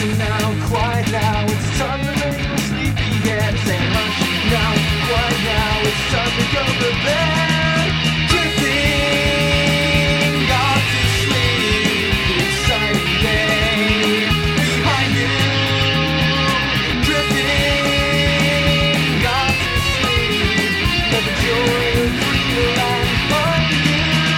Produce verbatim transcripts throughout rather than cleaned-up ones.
Hush now, quiet now, it's time to lay your sleepy head. Say hush now, quiet now, it's time to go to bed. Drifting off to sleep, exciting day behind you. Drifting off to sleep, let the joy of freedom land find you.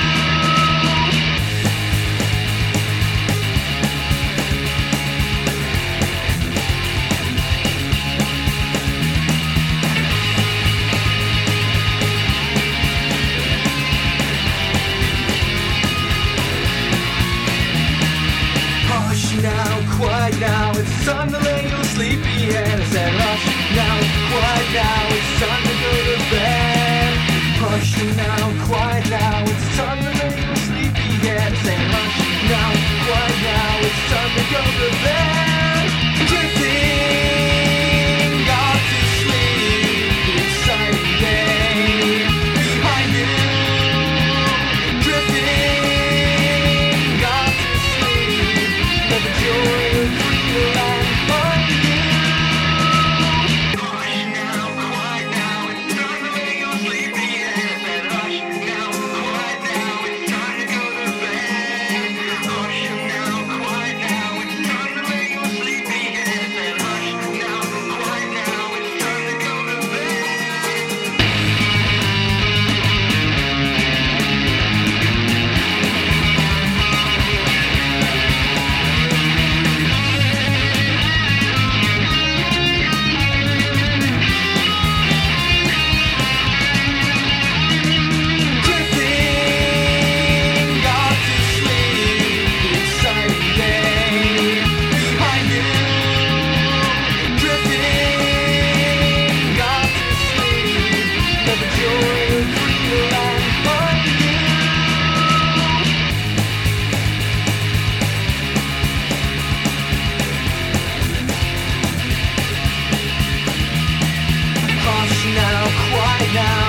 Now, quiet now, it's time to lay your sleepy head. I said hush now, quiet now, it's time to go to bed. Hush now, quiet now, it's time to lay your sleepy head. I said hush now, quiet now, it's time to go to bed. Drifting off to sleep, exciting day behind you. Drifting off to sleep, let the joy of freedom land find you. Hush now, quiet now, it's time to lay your sleepy head. Said hush now, quiet now, it's time to go to bed. Hush now, quiet now, it's time to lay your sleepy head. Said hush now, quiet now, it's time to go to bed. Drifting off to sleep, exciting day behind you. Drifting off to sleep, let the joy of freedom land find you. Hush now, quiet now,